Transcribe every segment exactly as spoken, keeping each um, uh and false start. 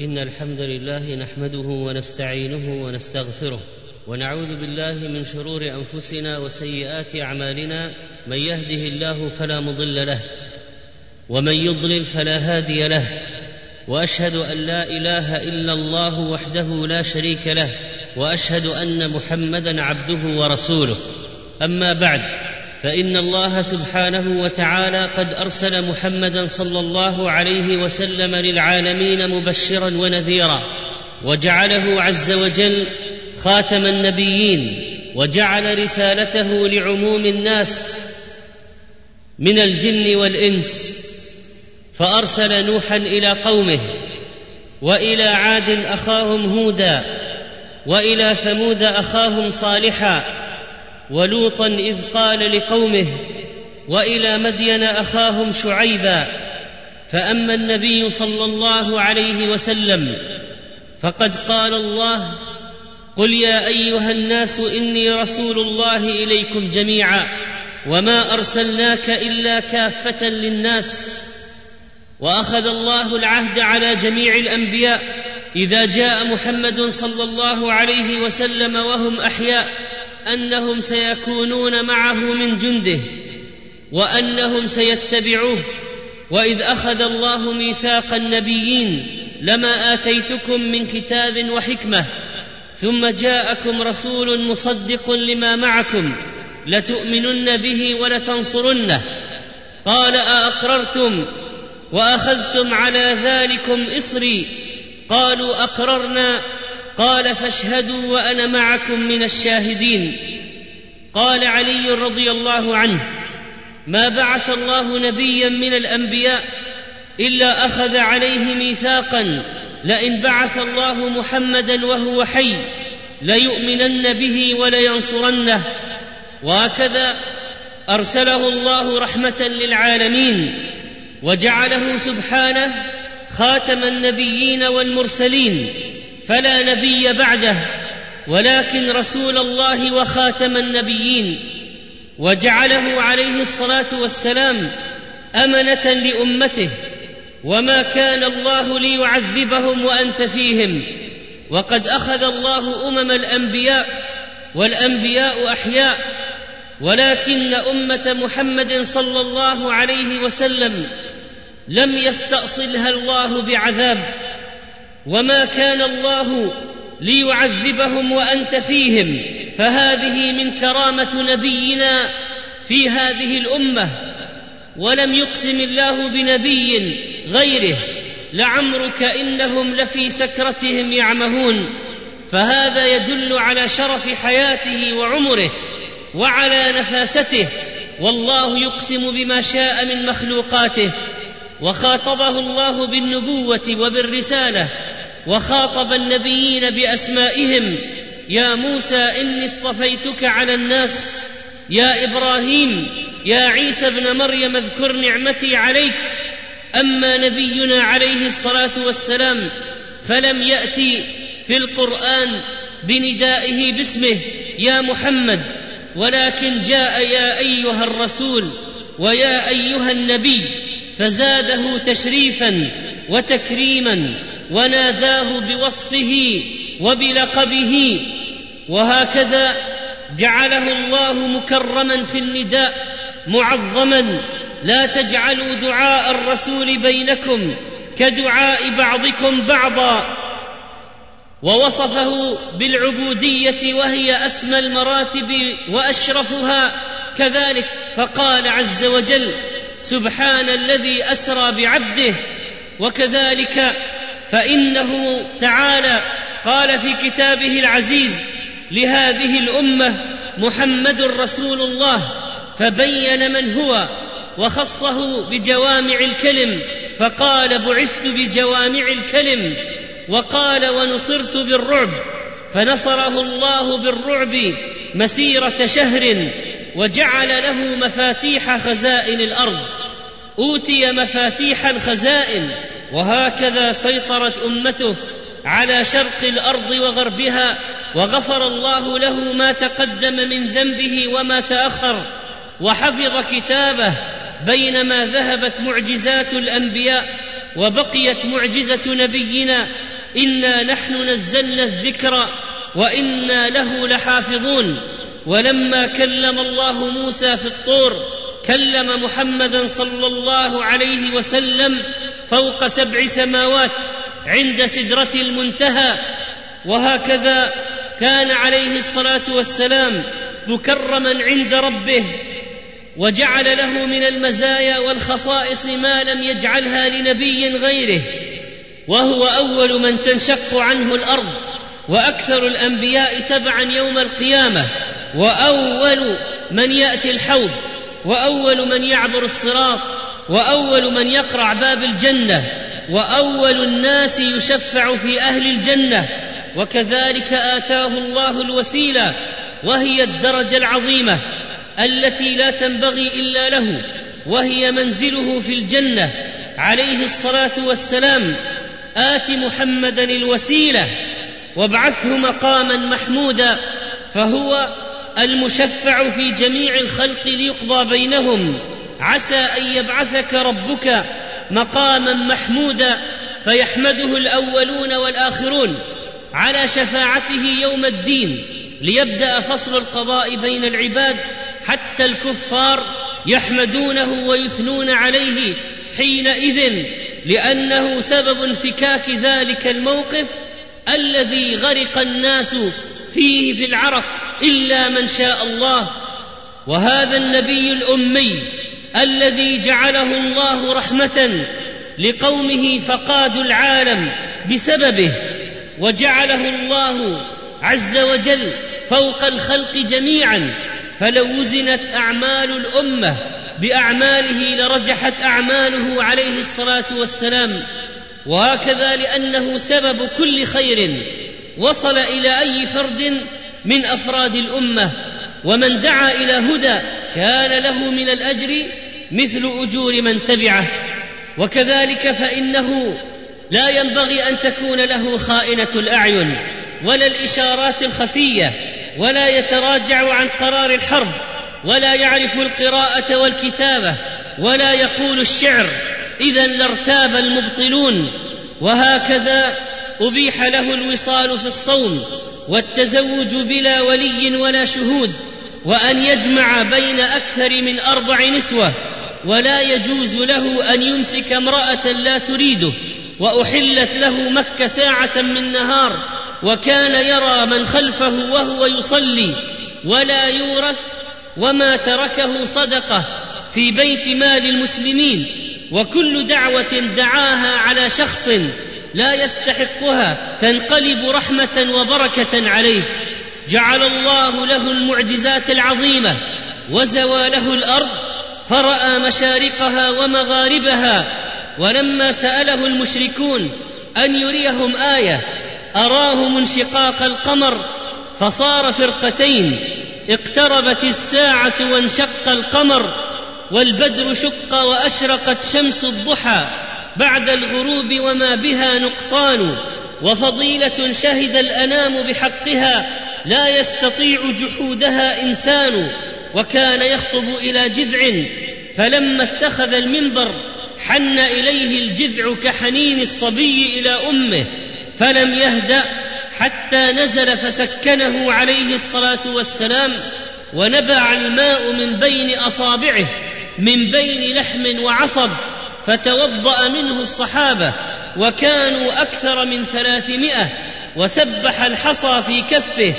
إن الحمد لله نحمده ونستعينه ونستغفره ونعوذ بالله من شرور أنفسنا وسيئات أعمالنا. من يهده الله فلا مضل له ومن يضلل فلا هادي له، وأشهد أن لا إله إلا الله وحده لا شريك له، وأشهد أن محمدا عبده ورسوله. أما بعد، فإن الله سبحانه وتعالى قد أرسل محمدا صلى الله عليه وسلم للعالمين مبشرا ونذيرا، وجعله عز وجل خاتم النبيين، وجعل رسالته لعموم الناس من الجن والإنس، فأرسل نوحا إلى قومه، وإلى عاد أخاهم هودا، وإلى ثمود أخاهم صالحا، ولوطا إذ قال لقومه، وإلى مدين أخاهم شعيبا. فأما النبي صلى الله عليه وسلم فقد قال الله: قل يا أيها الناس إني رسول الله إليكم جميعا وما أرسلناك إلا كافة للناس. وأخذ الله العهد على جميع الأنبياء إذا جاء محمد صلى الله عليه وسلم وهم أحياء أنهم سيكونون معه من جنده، وأنهم سيتبعوه. وإذ أخذ الله ميثاق النبيين لما آتيتكم من كتاب وحكمة ثم جاءكم رسول مصدق لما معكم لتؤمنن به ولتنصرنه. قال: أأقررتم وأخذتم على ذلكم إصري؟ قالوا: أقررنا. قال: فاشهدوا وأنا معكم من الشاهدين. قال علي رضي الله عنه: ما بعث الله نبيا من الأنبياء إلا أخذ عليه ميثاقا، لئن بعث الله محمدا وهو حي ليؤمنن به ولينصرنه. وهكذا أرسله الله رحمة للعالمين، وجعله سبحانه خاتم النبيين والمرسلين، فلا نبي بعده ولكن رسول الله وخاتم النبيين. وجعله عليه الصلاة والسلام أمنة لأمته، وما كان الله ليعذبهم وأنت فيهم، وقد أخذ الله أمم الأنبياء والأنبياء أحياء، ولكن أمة محمد صلى الله عليه وسلم لم يستأصلها الله بعذاب. وما كان الله ليعذبهم وأنت فيهم، فهذه من كرامة نبينا في هذه الأمة. ولم يقسم الله بنبي غيره: لعمرك إنهم لفي سكرتهم يعمهون. فهذا يدل على شرف حياته وعمره وعلى نفاسته، والله يقسم بما شاء من مخلوقاته. وخاطبه الله بالنبوة وبالرسالة، وخاطب النبيين بأسمائهم: يا موسى إني اصطفيتك على الناس، يا إبراهيم، يا عيسى ابن مريم اذكر نعمتي عليك. أما نبينا عليه الصلاة والسلام فلم يأتي في القرآن بندائه باسمه يا محمد، ولكن جاء يا أيها الرسول ويا أيها النبي، فزاده تشريفا وتكريما، وناداه بوصفه وبلقبه. وهكذا جعله الله مكرما في النداء معظما: لا تجعلوا دعاء الرسول بينكم كدعاء بعضكم بعضا. ووصفه بالعبودية وهي أسمى المراتب وأشرفها كذلك، فقال عز وجل: سبحان الذي أسرى بعبده. وكذلك فإنه تعالى قال في كتابه العزيز لهذه الأمة: محمد رسول الله، فبين من هو وخصه بجوامع الكلم، فقال: بعثت بجوامع الكلم. وقال: ونصرت بالرعب، فنصره الله بالرعب مسيرة شهر، وجعل له مفاتيح خزائن الأرض. أوتي مفاتيح الخزائن. وهكذا سيطرت أمته على شرق الأرض وغربها، وغفر الله له ما تقدم من ذنبه وما تأخر، وحفظ كتابه، بينما ذهبت معجزات الأنبياء وبقيت معجزة نبينا إنا نحن نزلنا الذكر وإنا له لحافظون. ولما كلم الله موسى في الطور كلم محمدا صلى الله عليه وسلم فوق سبع سماوات عند سدرة المنتهى. وهكذا كان عليه الصلاة والسلام مكرما عند ربه، وجعل له من المزايا والخصائص ما لم يجعلها لنبي غيره، وهو أول من تنشق عنه الأرض، وأكثر الأنبياء تبعا يوم القيامة، وأول من يأتي الحوض، وأول من يعبر الصراط، وأول من يقرع باب الجنة، وأول الناس يشفع في أهل الجنة. وكذلك آتاه الله الوسيلة، وهي الدرجة العظيمة التي لا تنبغي إلا له، وهي منزله في الجنة عليه الصلاة والسلام. آت محمدا الوسيلة وابعثه مقاما محمودا، فهو المشفع في جميع الخلق ليقضى بينهم. عسى أن يبعثك ربك مقاما محمودا، فيحمده الأولون والآخرون على شفاعته يوم الدين، ليبدأ فصل القضاء بين العباد، حتى الكفار يحمدونه ويثنون عليه حينئذ، لأنه سبب انفكاك ذلك الموقف الذي غرق الناس فيه في العرق إلا من شاء الله. وهذا النبي الأمي الذي جعله الله رحمة لقومه فقادوا العالم بسببه، وجعله الله عز وجل فوق الخلق جميعا، فلو وزنت أعمال الأمة بأعماله لرجحت أعماله عليه الصلاة والسلام. وهكذا لأنه سبب كل خير وصل إلى أي فرد من أفراد الأمة، ومن دعا إلى هدى كان له من الأجر مثل أجور من تبعه. وكذلك فإنه لا ينبغي أن تكون له خائنة الأعين ولا الإشارات الخفية، ولا يتراجع عن قرار الحرب، ولا يعرف القراءة والكتابة، ولا يقول الشعر، إذا لارتاب المبطلون. وهكذا أبيح له الوصال في الصوم، والتزوج بلا ولي ولا شهود، وأن يجمع بين أكثر من أربع نسوة، ولا يجوز له أن يمسك امرأة لا تريده، وأحلت له مكة ساعة من نهار، وكان يرى من خلفه وهو يصلي ولا يورث، وما تركه صدقة في بيت مال المسلمين. وكل دعوة دعاها على شخص لا يستحقها تنقلب رحمة وبركة عليه. جعل الله له المعجزات العظيمة، وزوى له الأرض فرأى مشارقها ومغاربها. ولما سأله المشركون أن يريهم آية أراهم انشقاق القمر فصار فرقتين، اقتربت الساعة وانشق القمر، والبدر شق وأشرقت شمس الضحى بعد الغروب وما بها نقصان، وفضيلة شهد الأنام بحقها لا يستطيع جحودها إنسان. وكان يخطب إلى جذع فلما اتخذ المنبر حن إليه الجذع كحنين الصبي إلى أمه، فلم يهدأ حتى نزل فسكنه عليه الصلاة والسلام، ونبع الماء من بين أصابعه من بين لحم وعصب، فتوضأ منه الصحابة وكانوا أكثر من ثلاثمائة، وسبح الحصى في كفه،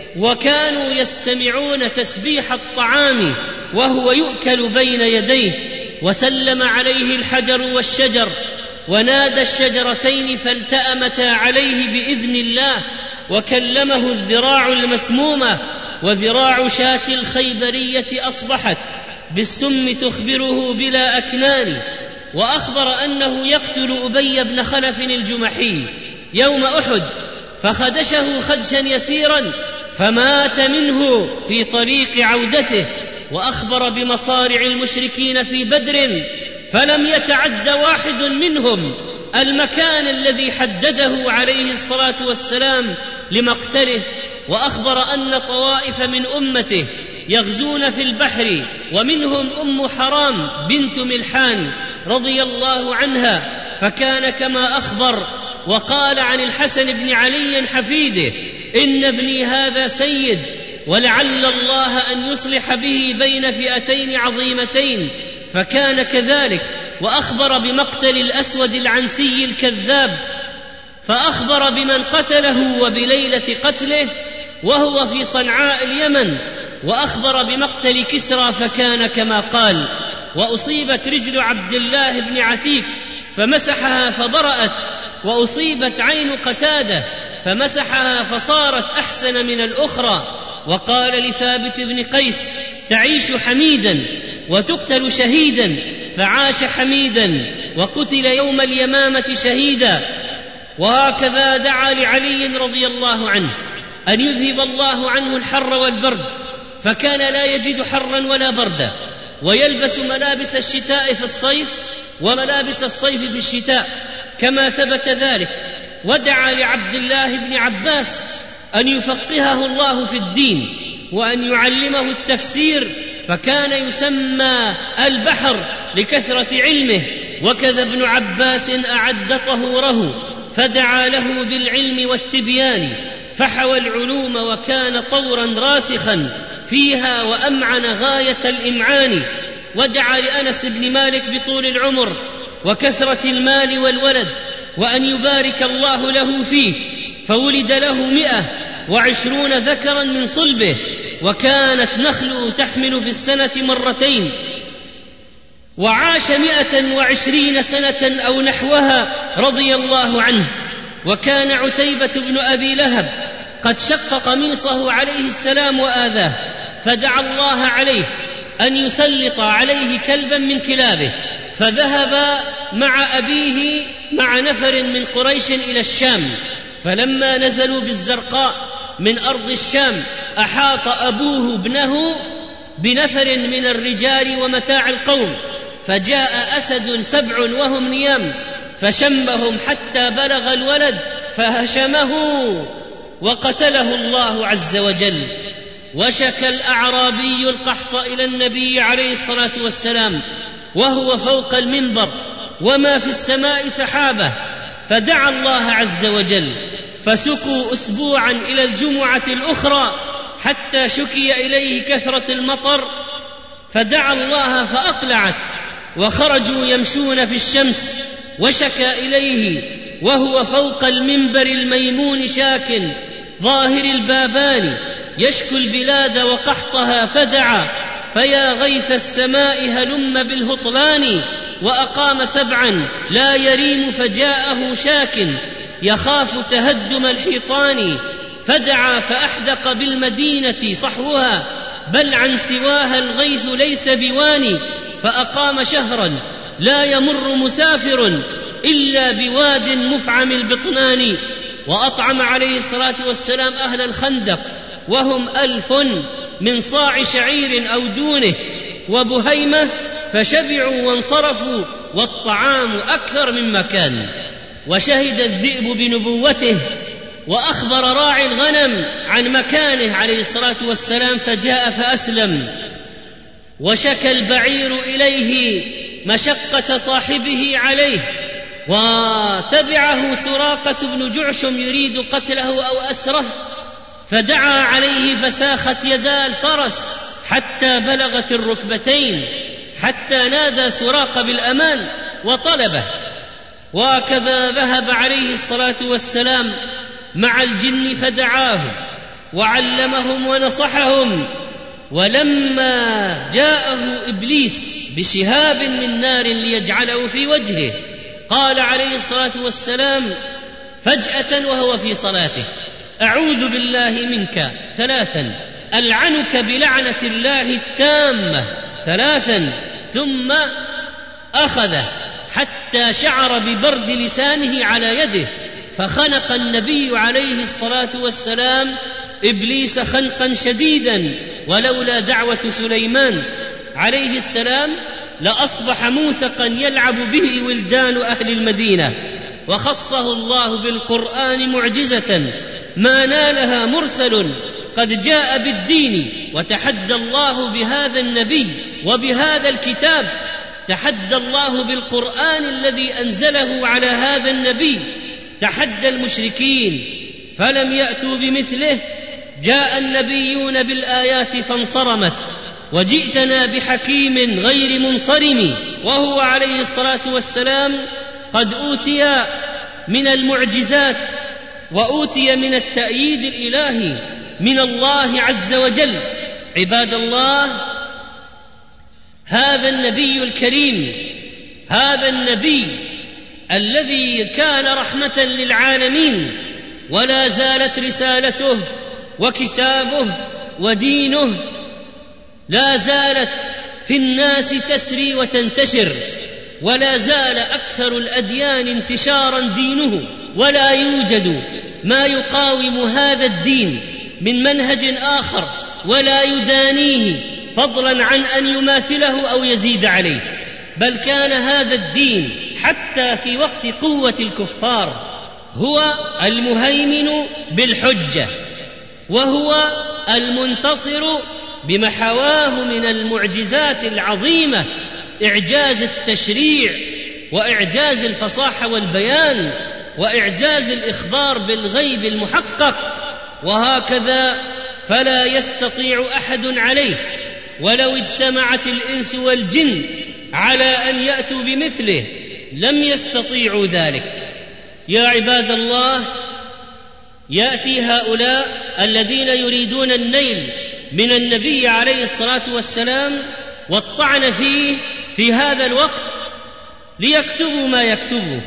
وكانوا يستمعون تسبيح الطعام وهو يؤكل بين يديه. وسلم عليه الحجر والشجر، ونادى الشجرتين فالتأمتا عليه بإذن الله، وكلمه الذراع المسمومة، وذراع شاة الخيبرية أصبحت بالسم تخبره بلا أكنان. وأخبر أنه يقتل أبي بن خلف الجمحي يوم أحد، فخدشه خدشا يسيرا فمات منه في طريق عودته. وأخبر بمصارع المشركين في بدر، فلم يتعد واحد منهم المكان الذي حدده عليه الصلاة والسلام لمقتله. وأخبر أن طوائف من أمته يغزون في البحر، ومنهم أم حرام بنت ملحان رضي الله عنها، فكان كما أخبر وقال عن الحسن بن علي حفيده: إن ابني هذا سيد، ولعل الله أن يصلح به بين فئتين عظيمتين، فكان كذلك. وأخبر بمقتل الأسود العنسي الكذاب، فأخبر بمن قتله وبليلة قتله وهو في صنعاء اليمن، وأخبر بمقتل كسرى فكان كما قال. وأصيبت رجل عبد الله بن عتيك فمسحها فبرأت، وأصيبت عين قتادة فمسحها فصارت أحسن من الأخرى. وقال لثابت بن قيس: تعيش حميدا وتقتل شهيدا، فعاش حميدا وقتل يوم اليمامة شهيدا. وهكذا دعا لعلي رضي الله عنه أن يذهب الله عنه الحر والبرد، فكان لا يجد حرا ولا بردا، ويلبس ملابس الشتاء في الصيف وملابس الصيف في الشتاء كما ثبت ذلك. ودعا لعبد الله بن عباس أن يفقهه الله في الدين وأن يعلمه التفسير، فكان يسمى البحر لكثرة علمه. وكذا ابن عباس أعد طهوره، فدعا له بالعلم والتبيان، فحوى العلوم وكان طورا راسخا فيها وأمعن غاية الإمعان. ودعا لأنس بن مالك بطول العمر وكثرة المال والولد، وأن يبارك الله له فيه، فولد له مئة وعشرون ذكرا من صلبه، وكانت نخله تحمل في السنة مرتين، وعاش مئة وعشرين سنة أو نحوها رضي الله عنه. وكان عتيبة بن أبي لهب قد شق قميصه عليه السلام وآذاه، فدعا الله عليه أن يسلط عليه كلبا من كلابه، فذهب مع أبيه مع نفر من قريش إلى الشام. فلما نزلوا بالزرقاء من أرض الشام أحاط أبوه ابنه بنفر من الرجال ومتاع القوم، فجاء أسد سبع وهم نيام فشمهم حتى بلغ الولد فهشمه وقتله الله عز وجل. وشكى الأعرابي القحط إلى النبي عليه الصلاة والسلام وهو فوق المنبر وما في السماء سحابة، فدعا الله عز وجل، فسكوا أسبوعا إلى الجمعة الأخرى حتى شكي إليه كثرة المطر، فدعا الله فأقلعت، وخرجوا يمشون في الشمس، وشكى إليه وهو فوق المنبر الميمون شاك ظاهر البابان، يشكو البلاد وقحطها، فدعا فيا غيث السماء هلم بالهطلان. وأقام سبعا لا يريم، فجاءه شاك يخاف تهدم الحيطان، فدعا فأحدق بالمدينة صحوها، بل عن سواها الغيث ليس بواني. فأقام شهرا لا يمر مسافر إلا بواد مفعم البطنان. وأطعم عليه الصلاة والسلام أهل الخندق وهم ألف من صاع شعير أو دونه وبهيمة، فشبعوا وانصرفوا والطعام أكثر مما كان. وشهد الذئب بنبوته، وأخبر راعي الغنم عن مكانه عليه الصلاة والسلام فجاء فأسلم. وشكى البعير إليه مشقة صاحبه عليه، وتبعه سراقة بن جعشم يريد قتله أو أسره، فدعا عليه فساخت يدا الفرس حتى بلغت الركبتين، حتى نادى سراقة بالأمان وطلبه. وكذا ذهب عليه الصلاة والسلام مع الجن فدعاه وعلمهم ونصحهم. ولما جاءه إبليس بشهاب من نار ليجعله في وجهه، قال عليه الصلاة والسلام فجأة وهو في صلاته: أعوذ بالله منك ثلاثا، ألعنك بلعنة الله التامة ثلاثا، ثم أخذه حتى شعر ببرد لسانه على يده، فخنق النبي عليه الصلاة والسلام إبليس خنقا شديدا، ولولا دعوة سليمان عليه السلام لأصبح موثقا يلعب به ولدان أهل المدينة. وخصه الله بالقرآن معجزة ما نالها مرسل قد جاء بالدين، وتحدى الله بهذا النبي وبهذا الكتاب، تحدى الله بالقرآن الذي أنزله على هذا النبي تحدى المشركين فلم يأتوا بمثله، جاء النبيون بالآيات فانصرمت، وجئتنا بحكيم غير منصرم. وهو عليه الصلاة والسلام قد أوتي من المعجزات وأوتي من التأييد الإلهي من الله عز وجل. عباد الله، هذا النبي الكريم، هذا النبي الذي كان رحمة للعالمين، ولا زالت رسالته وكتابه ودينه لا زالت في الناس تسري وتنتشر، ولا زال أكثر الأديان انتشارا دينه، ولا يوجد ما يقاوم هذا الدين من منهج آخر ولا يدانيه، فضلا عن أن يماثله أو يزيد عليه. بل كان هذا الدين حتى في وقت قوة الكفار هو المهيمن بالحجة، وهو المنتصر بمحواه من المعجزات العظيمة، إعجاز التشريع وإعجاز الفصاحة والبيان وإعجاز الإخبار بالغيب المحقق. وهكذا فلا يستطيع أحد عليه، ولو اجتمعت الإنس والجن على أن يأتوا بمثله لم يستطيعوا ذلك. يا عباد الله، يأتي هؤلاء الذين يريدون النيل من النبي عليه الصلاة والسلام والطعن فيه في هذا الوقت ليكتبوا ما يكتبوا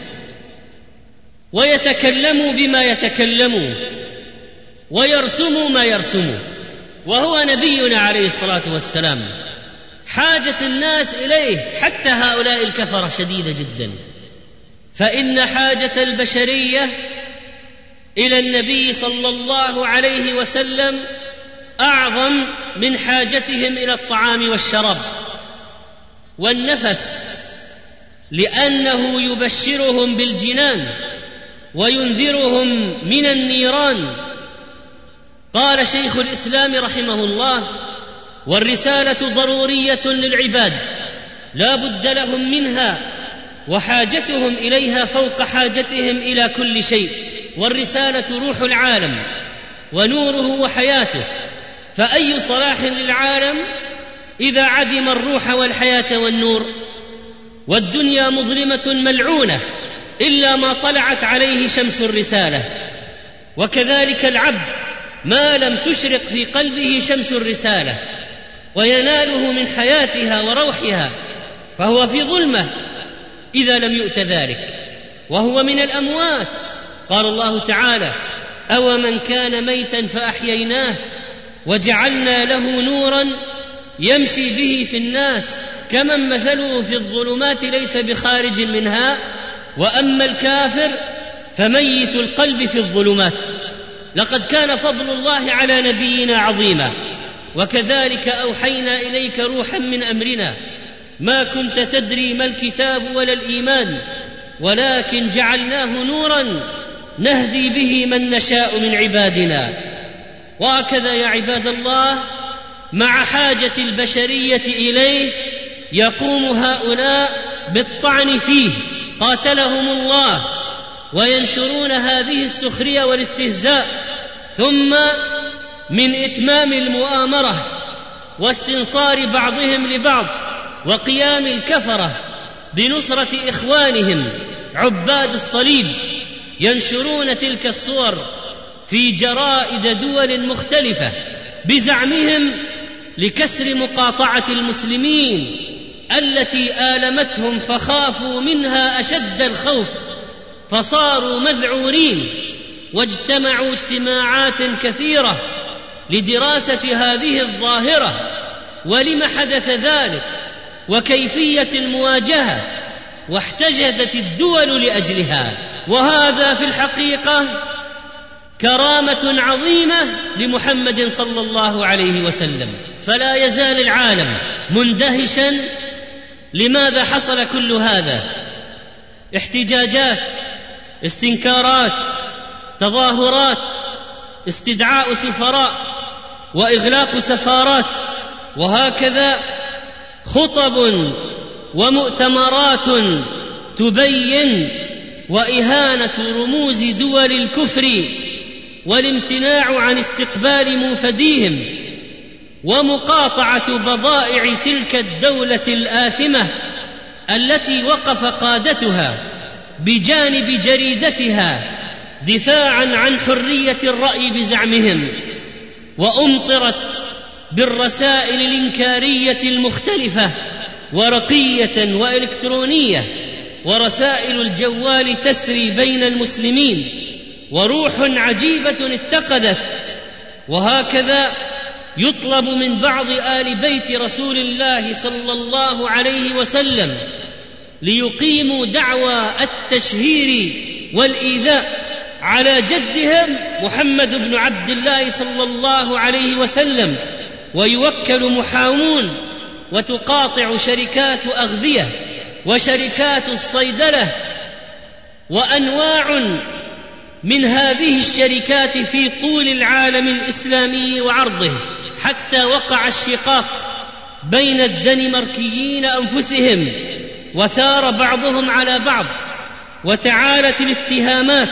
ويتكلموا بما يتكلموا ويرسموا ما يرسموا، وهو نبينا عليه الصلاة والسلام. حاجة الناس إليه حتى هؤلاء الكفرة شديدة جدا، فإن حاجة البشرية إلى النبي صلى الله عليه وسلم أعظم من حاجتهم إلى الطعام والشراب والنفس، لأنه يبشرهم بالجنان وينذرهم من النيران. قال شيخ الإسلام رحمه الله: والرسالة ضرورية للعباد لا بد لهم منها، وحاجتهم إليها فوق حاجتهم إلى كل شيء. والرسالة روح العالم ونوره وحياته، فأي صلاح للعالم إذا عدم الروح والحياة والنور؟ والدنيا مظلمة ملعونة إلا ما طلعت عليه شمس الرسالة، وكذلك العبد ما لم تشرق في قلبه شمس الرسالة ويناله من حياتها وروحها فهو في ظلمة إذا لم يؤت ذلك، وهو من الأموات. قال الله تعالى: أو من كان ميتا فأحييناه وجعلنا له نورا يمشي به في الناس كمن مثله في الظلمات ليس بخارج منها، وأما الكافر فميت القلب في الظلمات. لقد كان فضل الله على نبينا عظيما، وكذلك أوحينا إليك روحا من أمرنا ما كنت تدري ما الكتاب ولا الإيمان ولكن جعلناه نورا نهدي به من نشاء من عبادنا. وهكذا يا عباد الله، مع حاجة البشرية إليه يقوم هؤلاء بالطعن فيه قاتلهم الله، وينشرون هذه السخرية والاستهزاء، ثم من إتمام المؤامرة واستنصار بعضهم لبعض وقيام الكفرة بنصرة إخوانهم عباد الصليب ينشرون تلك الصور في جرائد دول مختلفة بزعمهم لكسر مقاطعة المسلمين التي آلمتهم فخافوا منها أشد الخوف فصاروا مذعورين، واجتمعوا اجتماعات كثيرة لدراسة هذه الظاهرة ولم حدث ذلك وكيفية المواجهة، واحتجزت الدول لأجلها. وهذا في الحقيقة كرامة عظيمة لمحمد صلى الله عليه وسلم. فلا يزال العالم مندهشا لماذا حصل كل هذا؟ احتجاجات، استنكارات، تظاهرات، استدعاء سفراء وإغلاق سفارات، وهكذا خطب ومؤتمرات تبين وإهانة رموز دول الكفر والامتناع عن استقبال موفديهم ومقاطعة بضائع تلك الدولة الآثمة التي وقف قادتها بجانب جريدتها دفاعا عن حرية الرأي بزعمهم، وأمطرت بالرسائل الإنكارية المختلفة ورقية وإلكترونية، ورسائل الجوال تسري بين المسلمين، وروح عجيبة اتقدت. وهكذا يطلب من بعض آل بيت رسول الله صلى الله عليه وسلم ليقيموا دعوى التشهير والإيذاء على جدهم محمد بن عبد الله صلى الله عليه وسلم، ويوكل محامون وتقاطع شركات أغذية وشركات الصيدلة وأنواع من هذه الشركات في طول العالم الإسلامي وعرضه، حتى وقع الشقاق بين الدنماركيين أنفسهم وثار بعضهم على بعض، وتعالت الاتهامات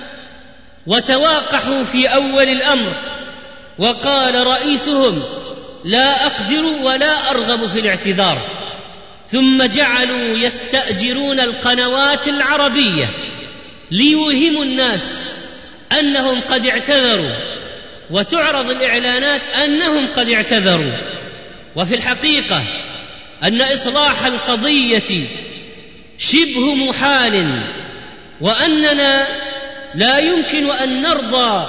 وتواقحوا في أول الأمر، وقال رئيسهم: لا أقدر ولا أرغب في الاعتذار. ثم جعلوا يستأجرون القنوات العربية ليوهموا الناس أنهم قد اعتذروا، وتعرض الإعلانات أنهم قد اعتذروا، وفي الحقيقة أن إصلاح القضية شبه محال، وأننا لا يمكن أن نرضى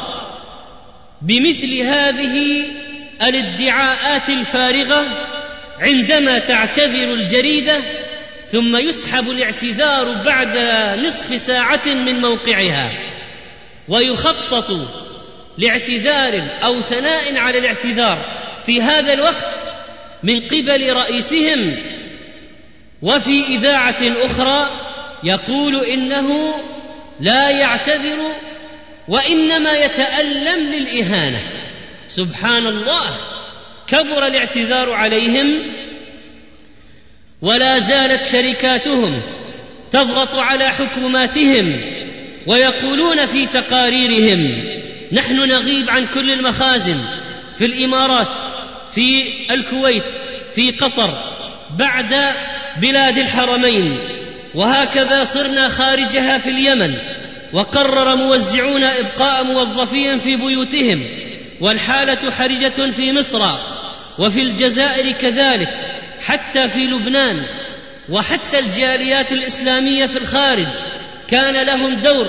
بمثل هذه الادعاءات الفارغة عندما تعتذر الجريدة ثم يسحب الاعتذار بعد نصف ساعة من موقعها، ويخطط لاعتذار أو ثناء على الاعتذار في هذا الوقت من قبل رئيسهم، وفي إذاعة أخرى يقول إنه لا يعتذر وإنما يتألم للإهانة. سبحان الله، كبر الاعتذار عليهم، ولا زالت شركاتهم تضغط على حكوماتهم ويقولون في تقاريرهم: نحن نغيب عن كل المخازن في الإمارات، في الكويت، في قطر، بعد بلاد الحرمين، وهكذا صرنا خارجها في اليمن، وقرر موزعون إبقاء موظفين في بيوتهم، والحالة حرجة في مصر وفي الجزائر كذلك، حتى في لبنان، وحتى الجاليات الإسلامية في الخارج كان لهم دور.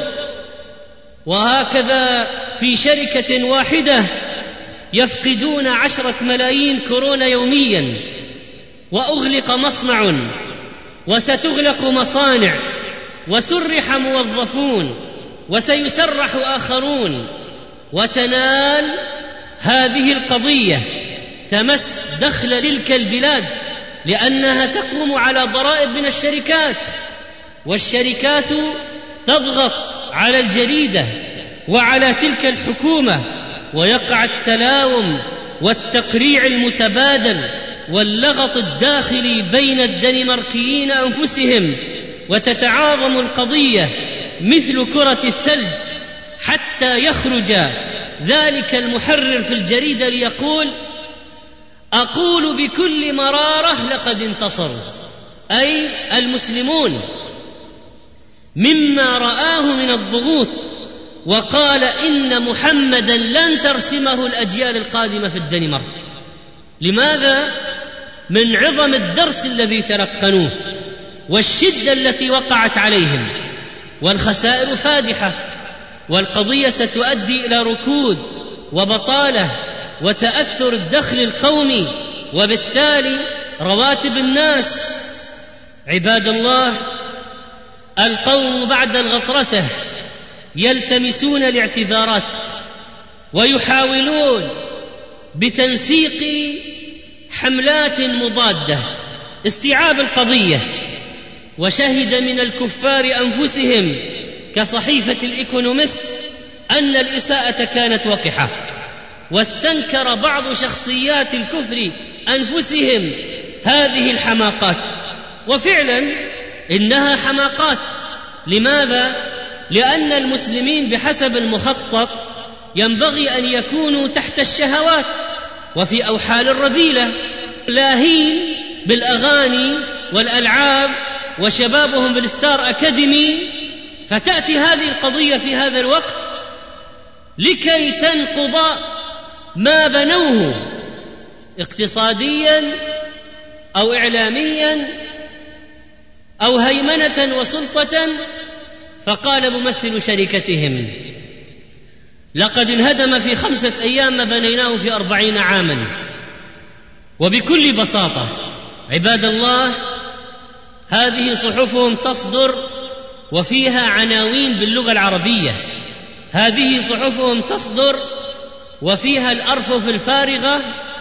وهكذا في شركة واحدة يفقدون عشرة ملايين كورونا يوميا، وأغلق مصنع وستغلق مصانع، وسرح موظفون وسيسرح آخرون. وتنال هذه القضية تمس دخل تلك البلاد، لأنها تقوم على ضرائب من الشركات، والشركات تضغط على الجريدة وعلى تلك الحكومة، ويقع التلاوم والتقريع المتبادل واللغط الداخلي بين الدنماركيين أنفسهم، وتتعاظم القضية مثل كرة الثلج، حتى يخرج ذلك المحرر في الجريدة ليقول: أقول بكل مرارة لقد انتصروا، أي المسلمون، مما رآه من الضغوط، وقال إن محمدا لن ترسمه الأجيال القادمة في الدنمارك. لماذا؟ من عظم الدرس الذي تلقنوه والشدة التي وقعت عليهم، والخسائر فادحة، والقضية ستؤدي إلى ركود وبطالة وتأثر الدخل القومي، وبالتالي رواتب الناس. عباد الله، القوم بعد الغطرسة يلتمسون الاعتذارات ويحاولون بتنسيق حملات مضادة استيعاب القضية. وشهد من الكفار أنفسهم كصحيفة الإيكونومست أن الإساءة كانت وقحة، واستنكر بعض شخصيات الكفر أنفسهم هذه الحماقات، وفعلا إنها حماقات، لماذا؟ لأن المسلمين بحسب المخطط ينبغي أن يكونوا تحت الشهوات وفي أوحال الرذيلة، لاهين بالأغاني والألعاب وشبابهم بالستار أكاديمي، فتأتي هذه القضية في هذا الوقت لكي تنقض ما بنوه اقتصاديا أو إعلاميا أو هيمنة وسلطة. فقال ممثل شركتهم: لقد انهدم في خمسة أيام ما بنيناه في أربعين عاما. وبكل بساطة عباد الله، هذه صحفهم تصدر وفيها عناوين باللغة العربية، هذه صحفهم تصدر وفيها الأرفف الفارغة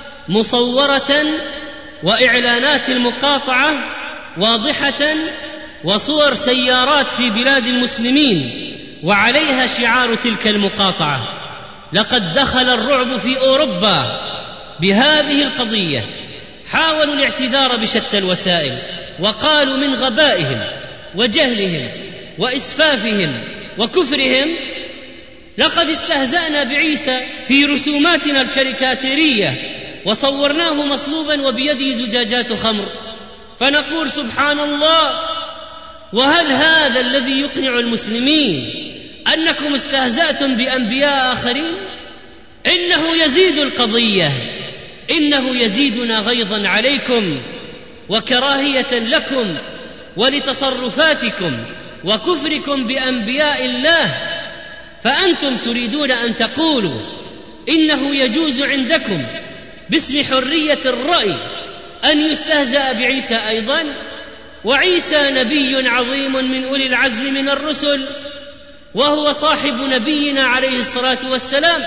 مصورة وإعلانات المقاطعة واضحة وصور سيارات في بلاد المسلمين وعليها شعار تلك المقاطعة. لقد دخل الرعب في أوروبا بهذه القضية، حاولوا الاعتذار بشتى الوسائل وقالوا من غبائهم وجهلهم وإسفافهم وكفرهم: لقد استهزأنا بعيسى في رسوماتنا الكاريكاتيرية وصورناه مصلوبا وبيده زجاجات خمر. فنقول سبحان الله، وهل هذا الذي يقنع المسلمين أنكم استهزأتم بأنبياء آخرين؟ إنه يزيد القضية، إنه يزيدنا غيظا عليكم وكراهية لكم ولتصرفاتكم وكفركم بأنبياء الله. فأنتم تريدون أن تقولوا إنه يجوز عندكم باسم حرية الرأي أن يستهزأ بعيسى أيضا، وعيسى نبي عظيم من أولي العزم من الرسل، وهو صاحب نبينا عليه الصلاة والسلام،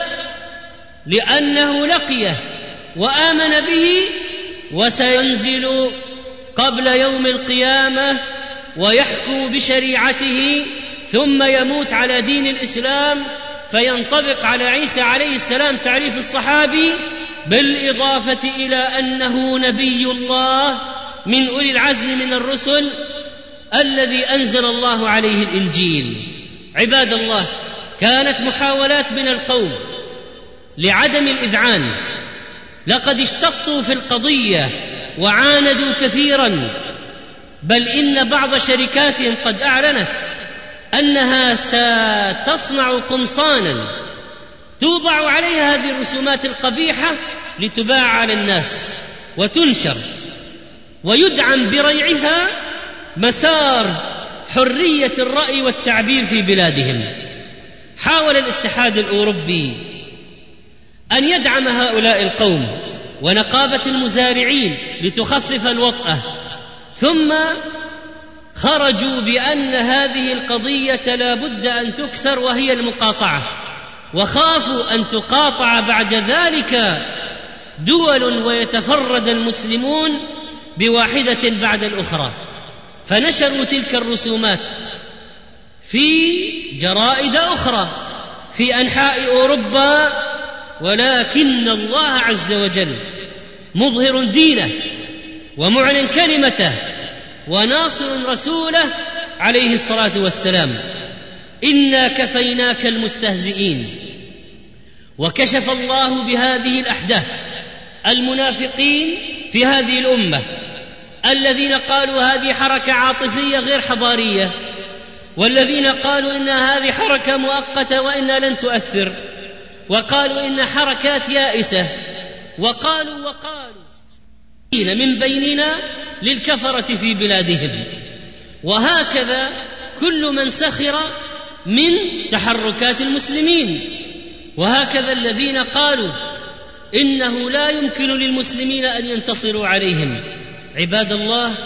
لأنه لقيه وآمن به وسينزل قبل يوم القيامة ويحكم بشريعته ثم يموت على دين الإسلام، فينطبق على عيسى عليه السلام تعريف الصحابي، بالإضافة إلى أنه نبي الله من أولي العزم من الرسل الذي أنزل الله عليه الإنجيل. عباد الله، كانت محاولات من القوم لعدم الإذعان، لقد اشتطوا في القضية وعاندوا كثيرا، بل إن بعض شركاتهم قد أعلنت أنها ستصنع قمصانا توضع عليها هذه الرسومات القبيحة لتباع على الناس وتنشر، ويدعم بريعها مسار حرية الرأي والتعبير في بلادهم. حاول الاتحاد الأوروبي أن يدعم هؤلاء القوم ونقابة المزارعين لتخفف الوطأة، ثم خرجوا بأن هذه القضية لا بد أن تكسر وهي المقاطعة، وخافوا أن تقاطع بعد ذلك دول ويتفرد المسلمون بواحدة بعد الأخرى، فنشروا تلك الرسومات في جرائد أخرى في أنحاء أوروبا، ولكن الله عز وجل مظهر دينه ومعلن كلمته وناصر رسوله عليه الصلاة والسلام: إنا كفيناك المستهزئين. وكشف الله بهذه الأحداث المنافقين في هذه الأمة الذين قالوا هذه حركة عاطفية غير حضارية، والذين قالوا إن هذه حركة مؤقتة وإنها لن تؤثر، وقالوا إن حركات يائسة، وقالوا وقالوا من بيننا للكفرة في بلادهم. وهكذا كل من سخر من تحركات المسلمين، وهكذا الذين قالوا إنه لا يمكن للمسلمين أن ينتصروا عليهم. عباد الله،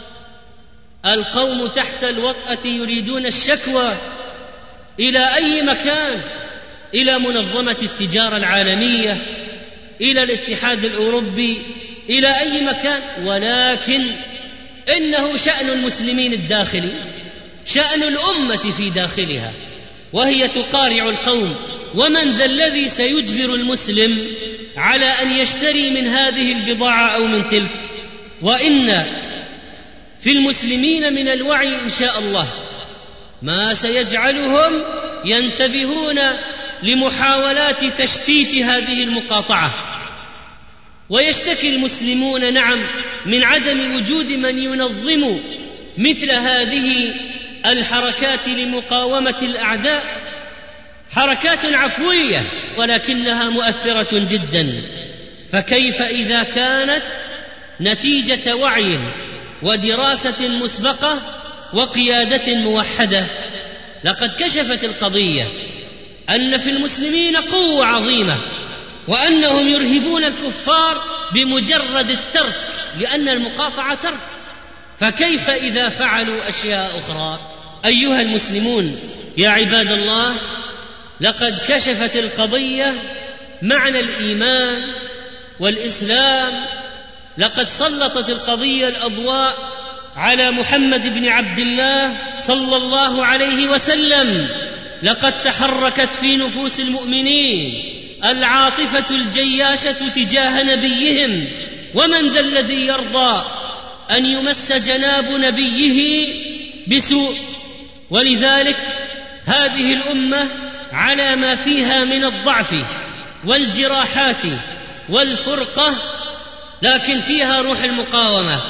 القوم تحت الوطأة يريدون الشكوى إلى أي مكان، إلى منظمة التجارة العالمية، إلى الاتحاد الأوروبي، إلى أي مكان، ولكن إنه شأن المسلمين الداخلي، شأن الأمة في داخلها، وهي تقارع القوم. ومن ذا الذي سيجبر المسلم على أن يشتري من هذه البضاعة أو من تلك؟ وإن في المسلمين من الوعي إن شاء الله ما سيجعلهم ينتبهون لمحاولات تشتيت هذه المقاطعة. ويشتكي المسلمون نعم من عدم وجود من ينظم مثل هذه الحركات لمقاومة الأعداء، حركات عفوية ولكنها مؤثرة جدا. فكيف إذا كانت نتيجة وعي ودراسة مسبقة وقيادة موحدة؟ لقد كشفت القضية أن في المسلمين قوة عظيمة، وأنهم يرهبون الكفار بمجرد الترك، لأن المقاطعة ترك. فكيف إذا فعلوا أشياء أخرى؟ أيها المسلمون يا عباد الله، لقد كشفت القضية معنى الإيمان والإسلام. لقد سلطت القضية الأضواء على محمد بن عبد الله صلى الله عليه وسلم. لقد تحركت في نفوس المؤمنين العاطفة الجياشة تجاه نبيهم، ومن ذا الذي يرضى أن يمس جناب نبيه بسوء؟ ولذلك هذه الأمة على ما فيها من الضعف والجراحات والفرقة، لكن فيها روح المقاومة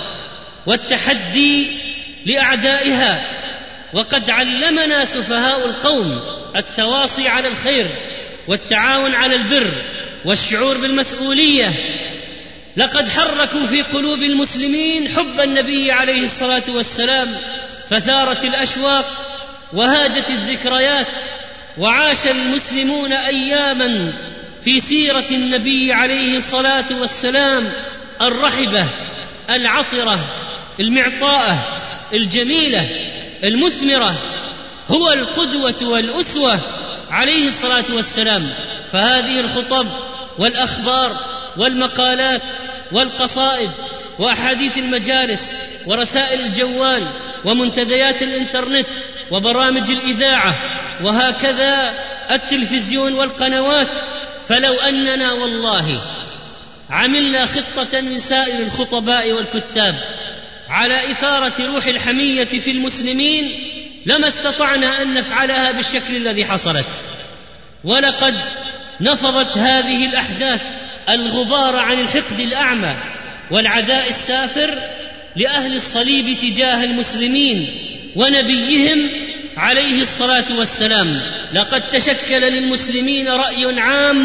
والتحدي لأعدائها. وقد علمنا سفهاء القوم التواصي على الخير والتعاون على البر والشعور بالمسؤولية. لقد حركوا في قلوب المسلمين حب النبي عليه الصلاة والسلام، فثارت الأشواق وهاجت الذكريات، وعاش المسلمون أياما في سيرة النبي عليه الصلاة والسلام الرحبة العطرة المعطاءة الجميلة المثمرة. هو القدوة والأسوة عليه الصلاة والسلام. فهذه الخطب والأخبار والمقالات والقصائد وأحاديث المجالس ورسائل الجوال ومنتديات الإنترنت وبرامج الإذاعة وهكذا التلفزيون والقنوات، فلو أننا والله عملنا خطة من سائر الخطباء والكتاب على إثارة روح الحمية في المسلمين لما استطعنا أن نفعلها بالشكل الذي حصلت. ولقد نفضت هذه الأحداث الغبار عن الحقد الأعمى والعداء السافر لأهل الصليب تجاه المسلمين ونبيهم عليه الصلاة والسلام. لقد تشكل للمسلمين رأي عام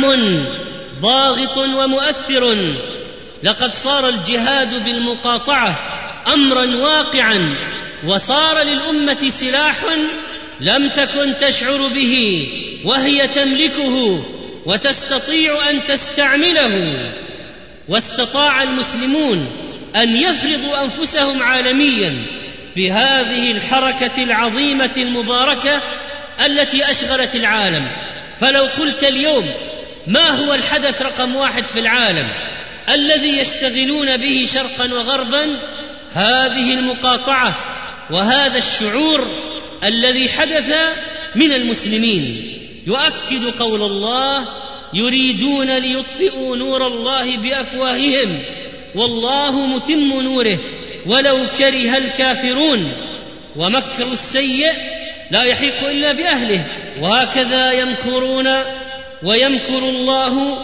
ضاغط ومؤثر. لقد صار الجهاد بالمقاطعة أمرا واقعا، وصار للأمة سلاح لم تكن تشعر به وهي تملكه وتستطيع أن تستعمله. واستطاع المسلمون أن يفرضوا أنفسهم عالميا بهذه الحركة العظيمة المباركة التي أشغلت العالم. فلو قلت اليوم ما هو الحدث رقم واحد في العالم الذي يشتغلون به شرقا وغربا؟ هذه المقاطعة وهذا الشعور الذي حدث من المسلمين. يؤكد قول الله: يريدون ليطفئوا نور الله بأفواههم والله متم نوره ولو كره الكافرون ومكر السيء لا يحيق إلا بأهله وهكذا يمكرون ويمكر الله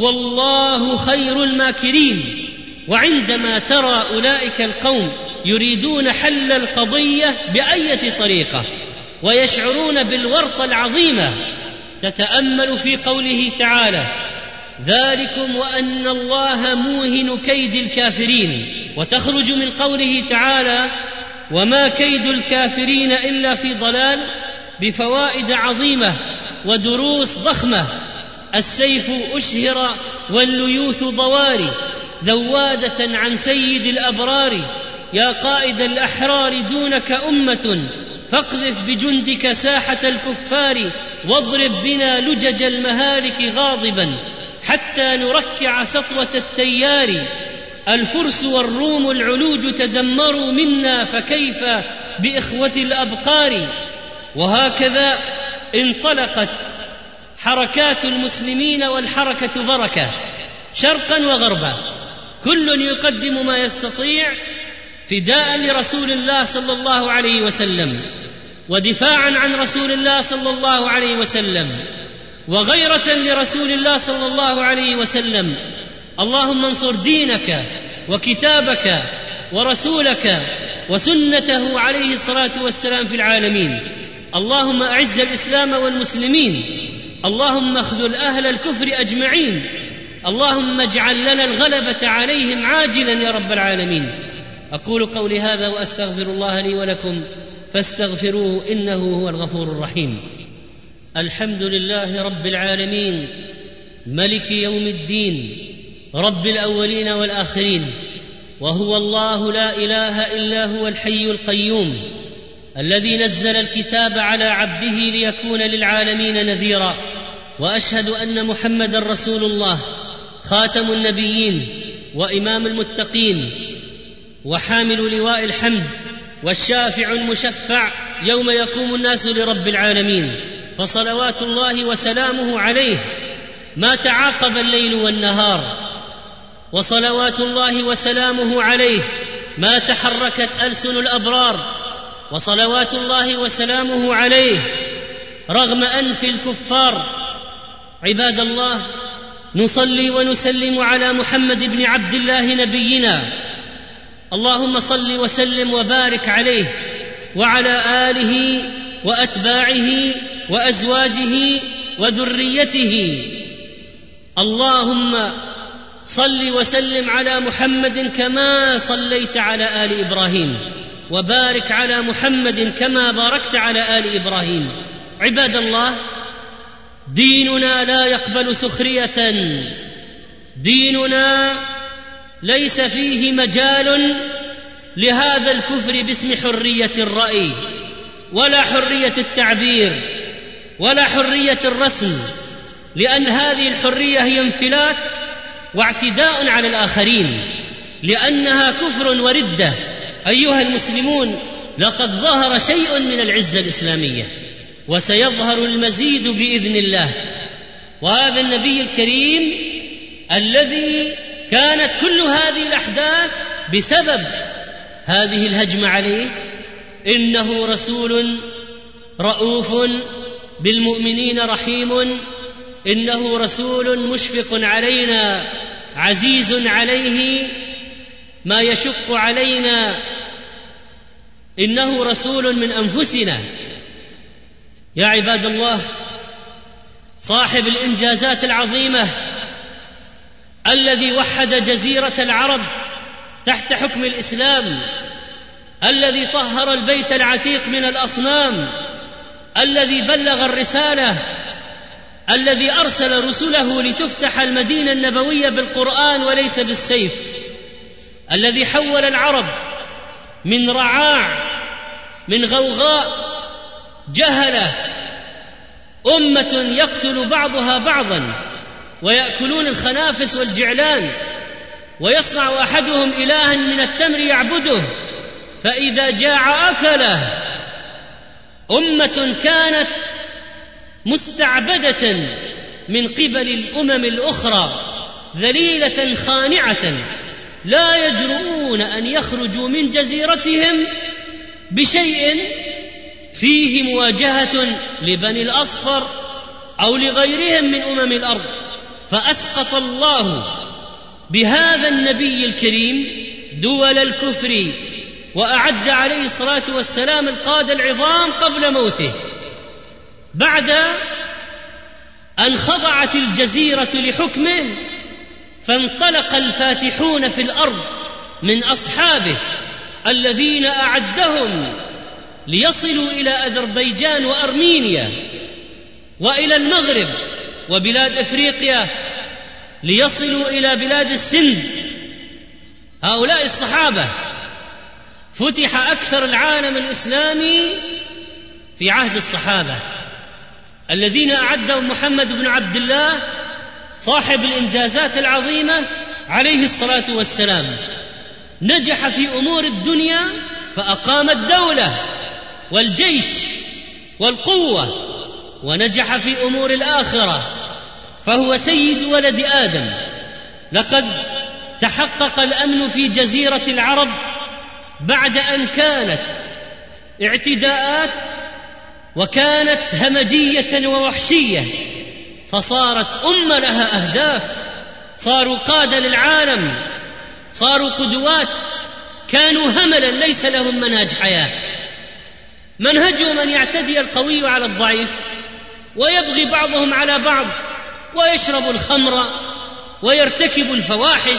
والله خير الماكرين. وعندما ترى أولئك القوم يريدون حل القضية بأية طريقة ويشعرون بالورطة العظيمة، تتأمل في قوله تعالى: ذلكم وأن الله موهن كيد الكافرين، وتخرج من قوله تعالى: وما كيد الكافرين إلا في ضلال، بفوائد عظيمة ودروس ضخمة. السيف أشهر والليوث ضواري، ذوادة عن سيد الأبرار. يا قائد الأحرار دونك أمة، فاقذف بجندك ساحة الكفار، واضرب بنا لجج المهالك غاضبا، حتى نركع سطوة التيار. الفرس والروم العلوج تدمروا منا، فكيف بإخوة الأبقار. وهكذا انطلقت حركات المسلمين والحركة بركة شرقا وغربا، كل يقدم ما يستطيع فداء لرسول الله صلى الله عليه وسلم. ودفاعا عن رسول الله صلى الله عليه وسلم وغيرة لرسول الله صلى الله عليه وسلم. اللهم انصر دينك وكتابك ورسولك وسنته عليه الصلاة والسلام في العالمين. اللهم أعز الإسلام والمسلمين. اللهم اخذل أهل الكفر أجمعين. اللهم اجعل لنا الغلبة عليهم عاجلا يا رب العالمين. أقول قولي هذا وأستغفر الله لي ولكم فاستغفروه إنه هو الغفور الرحيم. الحمد لله رب العالمين ملك يوم الدين رب الأولين والآخرين، وهو الله لا إله إلا هو الحي القيوم الذي نزل الكتاب على عبده ليكون للعالمين نذيرا. وأشهد أن محمدا رسول الله خاتم النبيين وإمام المتقين وحامل لواء الحمد والشافع المشفع يوم يقوم الناس لرب العالمين. فصلوات الله وسلامه عليه ما تعاقب الليل والنهار، وصلوات الله وسلامه عليه ما تحركت ألسن الأبرار، وصلوات الله وسلامه عليه رغم أنف الكفار. عباد الله، نصلي ونسلم على محمد بن عبد الله نبينا. اللهم صل وسلم وبارك عليه وعلى آله وأتباعه وأزواجه وذريته. اللهم صل وسلم على محمد كما صليت على آل إبراهيم، وبارك على محمد كما باركت على آل إبراهيم. عباد الله، ديننا لا يقبل سخرية. ديننا ليس فيه مجال لهذا الكفر باسم حرية الرأي ولا حرية التعبير ولا حرية الرسم، لأن هذه الحرية هي انفلات واعتداء على الآخرين، لأنها كفر وردة. أيها المسلمون، لقد ظهر شيء من العزة الإسلامية وسيظهر المزيد بإذن الله. وهذا النبي الكريم الذي كانت كل هذه الأحداث بسبب هذه الهجمة عليه، إنه رسول رؤوف بالمؤمنين رحيم، إنه رسول مشفق علينا عزيز عليه ما يشق علينا، إنه رسول من أنفسنا. يا عباد الله، صاحب الإنجازات العظيمة الذي وحد جزيرة العرب تحت حكم الإسلام، الذي طهر البيت العتيق من الأصنام، الذي بلغ الرسالة، الذي أرسل رسله لتفتح المدينة النبوية بالقرآن وليس بالسيف، الذي حول العرب من رعاع، من غوغاء جهلة، أمة يقتل بعضها بعضا ويأكلون الخنافس والجعلان، ويصنع أحدهم إلها من التمر يعبده فإذا جاع أكله. أمة كانت مستعبدة من قبل الأمم الأخرى، ذليلة خانعة، لا يجرؤون أن يخرجوا من جزيرتهم بشيء فيه مواجهة لبني الأصفر أو لغيرهم من أمم الأرض. فأسقط الله بهذا النبي الكريم دول الكفر، وأعد عليه الصلاة والسلام القادة العظام قبل موته، بعد أن خضعت الجزيرة لحكمه. فانطلق الفاتحون في الأرض من أصحابه الذين أعدهم ليصلوا إلى أذربيجان وأرمينيا وإلى المغرب وبلاد إفريقيا، ليصلوا إلى بلاد السند. هؤلاء الصحابة فتح أكثر العالم الإسلامي في عهد الصحابة الذين أعدهم محمد بن عبد الله صاحب الإنجازات العظيمة عليه الصلاة والسلام. نجح في أمور الدنيا فأقام الدولة والجيش والقوة، ونجح في أمور الآخرة فهو سيد ولد آدم. لقد تحقق الأمن في جزيرة العرب بعد أن كانت اعتداءات وكانت همجية ووحشية، فصارت أمة لها أهداف، صاروا قادة للعالم، صاروا قدوات، كانوا هملا ليس لهم منهج حياة. منهجهم أن يعتدي القوي على الضعيف، ويبغي بعضهم على بعض، ويشرب الخمر ويرتكب الفواحش،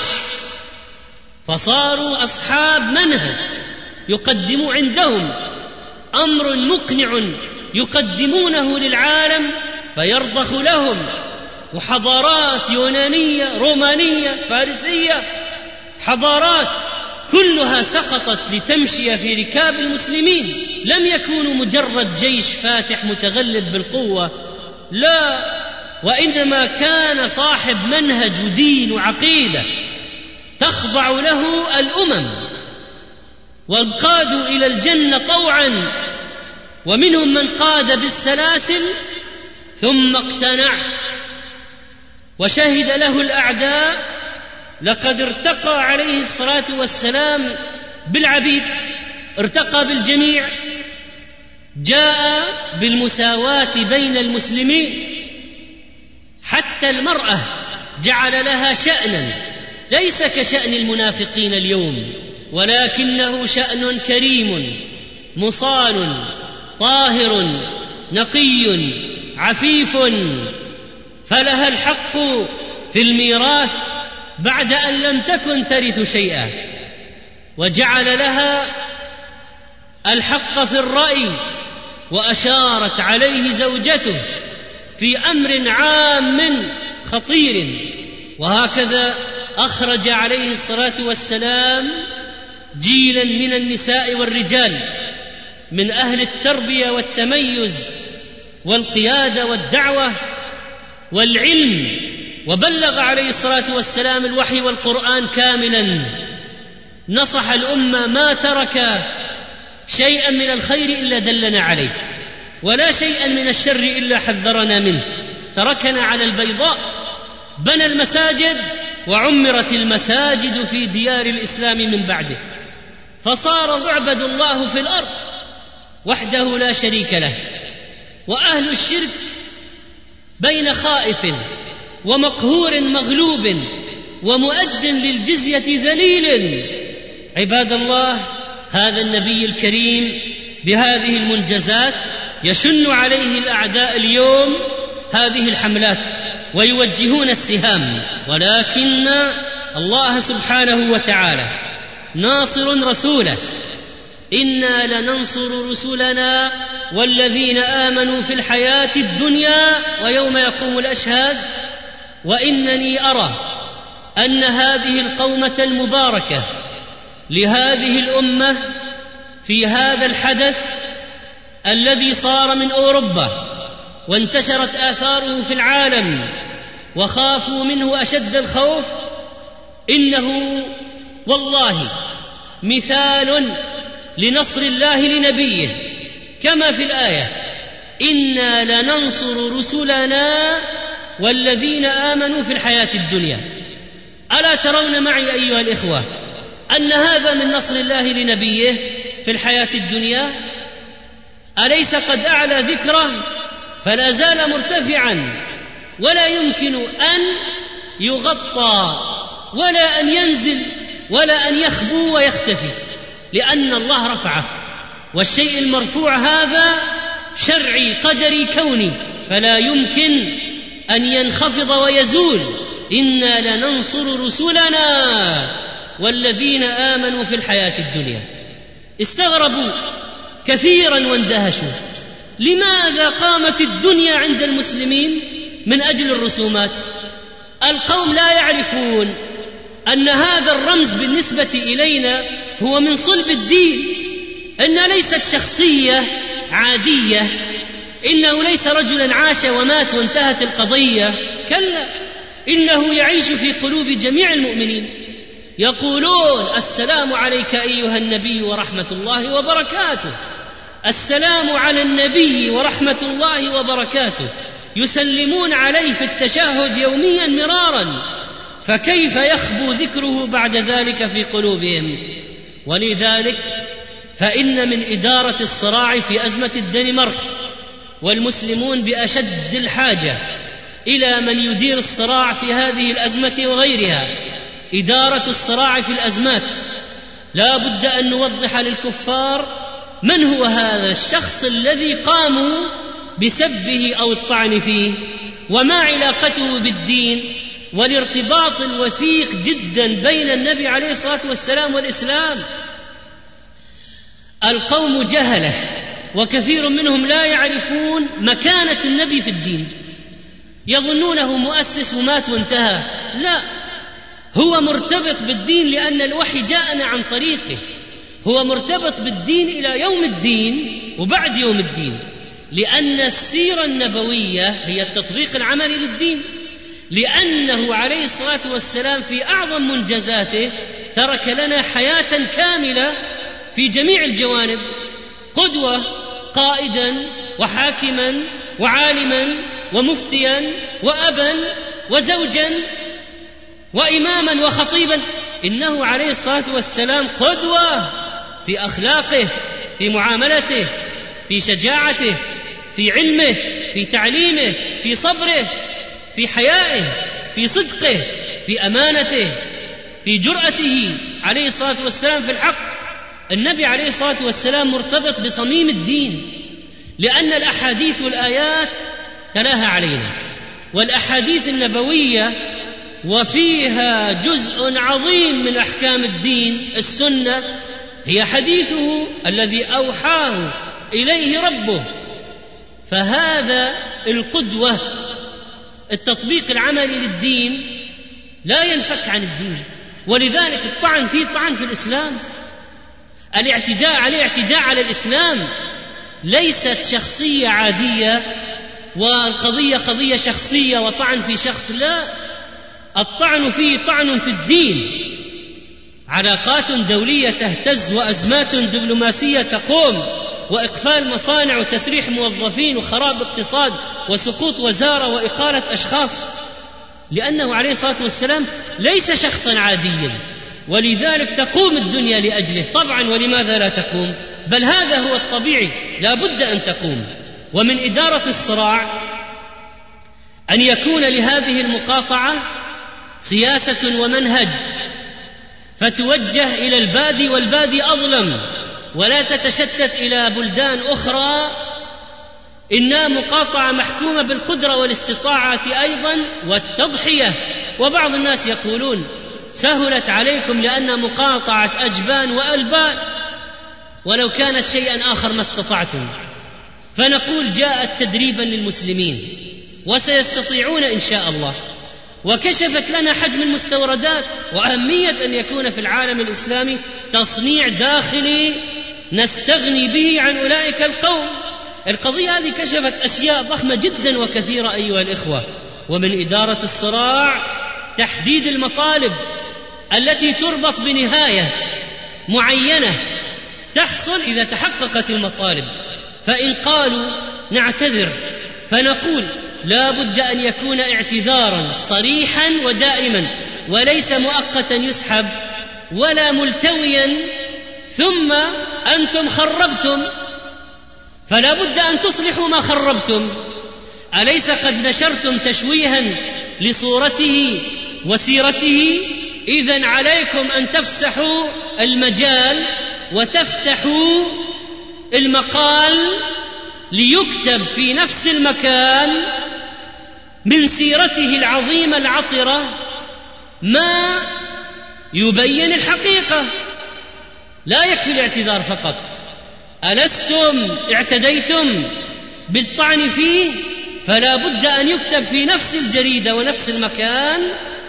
فصاروا أصحاب منهج يقدم عندهم أمر مقنع يقدمونه للعالم فيرضخ لهم، وحضارات يونانية رومانية فارسية، حضارات كلها سقطت لتمشي في ركاب المسلمين، لم يكونوا مجرد جيش فاتح متغلب بالقوة، لا، وإنما كان صاحب منهج ودين وعقيدة تخضع له الأمم، وانقادوا إلى الجنة طوعا، ومنهم من قاد بالسلاسل ثم اقتنع وشهد له الأعداء لقد ارتقى عليه الصلاة والسلام بالعبيد، ارتقى بالجميع، جاء بالمساواة بين المسلمين، حتى المرأة جعل لها شأنا ليس كشأن المنافقين اليوم، ولكنه شأن كريم مصان طاهر نقي عفيف، فلها الحق في الميراث بعد أن لم تكن ترث شيئا، وجعل لها الحق في الرأي، وأشارت عليه زوجته في أمر عام خطير. وهكذا أخرج عليه الصلاة والسلام جيلا من النساء والرجال من أهل التربية والتميز والقيادة والدعوة والعلم، وبلغ عليه الصلاة والسلام الوحي والقرآن كاملا، نصح الأمة ما ترك شيئا من الخير إلا دلنا عليه، ولا شيئا من الشر إلا حذرنا منه، تركنا على البيضاء، بنى المساجد وعمرت المساجد في ديار الإسلام من بعده، فصار يعبد الله في الأرض وحده لا شريك له، وأهل الشرك بين خائف ومقهور مغلوب ومؤد للجزية ذليل. عباد الله، هذا النبي الكريم بهذه المنجزات يشن عليه الأعداء اليوم هذه الحملات ويوجهون السهام، ولكن الله سبحانه وتعالى ناصر رسوله، إنا لننصر رسلنا والذين آمنوا في الحياة الدنيا ويوم يقوم الأشهاد، وإنني أرى أن هذه القومة المباركة لهذه الأمة في هذا الحدث الذي صار من أوروبا وانتشرت آثاره في العالم وخافوا منه أشد الخوف، إنه والله مثال لنصر الله لنبيه، كما في الآية إنا لننصر رسلنا والذين آمنوا في الحياة الدنيا. ألا ترون معي أيها الإخوة أن هذا من نصر الله لنبيه في الحياة الدنيا؟ أليس قد أعلى ذكره فلا زال مرتفعا، ولا يمكن أن يغطى ولا أن ينزل ولا أن يخبو ويختفي، لأن الله رفعه، والشيء المرفوع هذا شرعي قدري كوني، فلا يمكن أن ينخفض ويزول. إنا لننصر رسلنا والذين آمنوا في الحياة الدنيا. استغربوا كثيرا واندهشوا، لماذا قامت الدنيا عند المسلمين من أجل الرسومات؟ القوم لا يعرفون أن هذا الرمز بالنسبة إلينا هو من صلب الدين، إنها ليست شخصية عادية، إنه ليس رجلا عاش ومات وانتهت القضية، كلا، إنه يعيش في قلوب جميع المؤمنين. يقولون السلام عليك أيها النبي ورحمة الله وبركاته، السلام على النبي ورحمة الله وبركاته، يسلمون عليه في التشهد يوميا مرارا، فكيف يخبو ذكره بعد ذلك في قلوبهم؟ ولذلك فإن من إدارة الصراع في أزمة الدنمارك والمسلمون بأشد الحاجة إلى من يدير الصراع في هذه الأزمة وغيرها. إدارة الصراع في الأزمات لا بد أن نوضح للكفار من هو هذا الشخص الذي قاموا بسبه أو الطعن فيه، وما علاقته بالدين والارتباط الوثيق جدا بين النبي عليه الصلاة والسلام والإسلام. القوم جهلة، وكثير منهم لا يعرفون مكانة النبي في الدين، يظنونه مؤسس ومات وانتهى. لا، هو مرتبط بالدين لأن الوحي جاءنا عن طريقه، هو مرتبط بالدين إلى يوم الدين وبعد يوم الدين، لأن السيرة النبوية هي التطبيق العملي للدين، لأنه عليه الصلاة والسلام في أعظم منجزاته ترك لنا حياة كاملة في جميع الجوانب، قدوة، قائدا وحاكما وعالما ومفتيا وأبا وزوجا وإماما وخطيبا. إنه عليه الصلاة والسلام قدوة في أخلاقه، في معاملته، في شجاعته، في علمه، في تعليمه، في صبره، في حيائه، في صدقه، في أمانته، في جرأته عليه الصلاة والسلام في الحق. النبي عليه الصلاة والسلام مرتبط بصميم الدين، لأن الأحاديث والآيات تلاها علينا، والأحاديث النبوية وفيها جزء عظيم من أحكام الدين. السنة هي حديثه الذي أوحاه إليه ربه، فهذا القدوة، التطبيق العملي للدين لا ينفك عن الدين. ولذلك الطعن فيه طعن في الإسلام، الاعتداء عليه اعتداء على الإسلام، ليست شخصية عادية والقضية قضية شخصية وطعن في شخص، لا، الطعن فيه طعن في الدين. علاقات دولية تهتز، وأزمات دبلوماسية تقوم، وإقفال مصانع وتسريح موظفين وخراب اقتصاد وسقوط وزارة وإقالة أشخاص، لأنه عليه الصلاة والسلام ليس شخصا عاديا، ولذلك تقوم الدنيا لأجله. طبعا ولماذا لا تقوم؟ بل هذا هو الطبيعي، لا بد أن تقوم. ومن إدارة الصراع أن يكون لهذه المقاطعة سياسة ومنهج، فتوجه إلى البادي والبادي أظلم، ولا تتشتت إلى بلدان أخرى. إنها مقاطعة محكومة بالقدرة والاستطاعة أيضا والتضحية. وبعض الناس يقولون سهلت عليكم لأن مقاطعة أجبان وألبان، ولو كانت شيئا آخر ما استطعتم. فنقول جاءت تدريبا للمسلمين وسيستطيعون إن شاء الله، وكشفت لنا حجم المستوردات وأهمية أن يكون في العالم الإسلامي تصنيع داخلي نستغني به عن أولئك القوم. القضية هذه كشفت أشياء ضخمة جدا وكثيرة أيها الإخوة. ومن إدارة الصراع تحديد المطالب التي تربط بنهاية معينة تحصل إذا تحققت المطالب. فإن قالوا نعتذر، فنقول لا بد أن يكون اعتذارا صريحا ودائما، وليس مؤقتا يسحب ولا ملتويا ثم أنتم خربتم، فلا بد أن تصلحوا ما خربتم. أليس قد نشرتم تشويها لصورته وسيرته؟ إذن عليكم أن تفسحوا المجال وتفتحوا المقال ليكتب في نفس المكان من سيرته العظيمة العطرة ما يبين الحقيقة. لا يكفي الاعتذار فقط. ألستم اعتديتم بالطعن فيه؟ فلا بد أن يكتب في نفس الجريدة ونفس المكان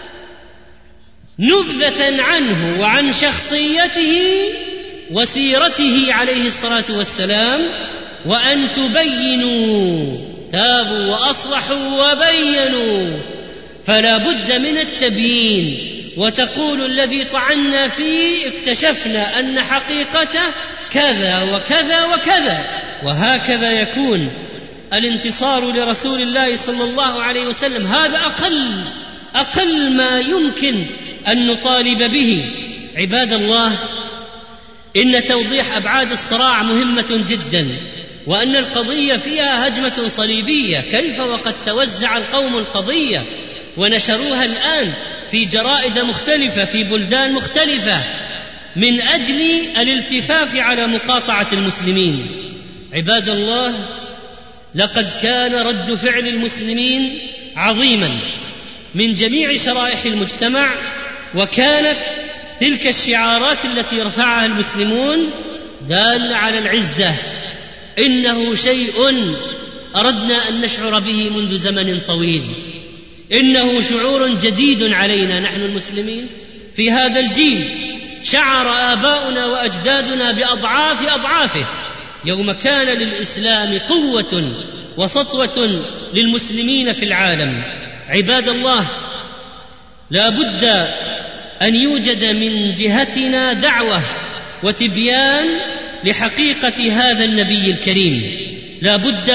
نبذة عنه وعن شخصيته وسيرته عليه الصلاة والسلام، وأن تبينوا، تابوا وأصلحوا وبينوا. فلا بد من التبيين، وتقول الذي طعنا فيه اكتشفنا أن حقيقته كذا وكذا وكذا. وهكذا يكون الانتصار لرسول الله صلى الله عليه وسلم. هذا أقل أقل ما يمكن أن نطالب به. عباد الله، إن توضيح أبعاد الصراع مهمة جدا، وأن القضية فيها هجمة صليبية. كيف وقد توزع القوم القضية ونشروها الآن في جرائد مختلفة في بلدان مختلفة من أجل الالتفاف على مقاطعة المسلمين. عباد الله، لقد كان رد فعل المسلمين عظيما من جميع شرائح المجتمع، وكانت تلك الشعارات التي رفعها المسلمون دالة على العزة. إنه شيء أردنا أن نشعر به منذ زمن طويل، إنه شعور جديد علينا نحن المسلمين في هذا الجيل. شعر آباؤنا وأجدادنا بأضعاف أضعافه يوم كان للإسلام قوة وسطوة للمسلمين في العالم. عباد الله، لا بد أن يوجد من جهتنا دعوة وتبيان لحقيقة هذا النبي الكريم. لا بد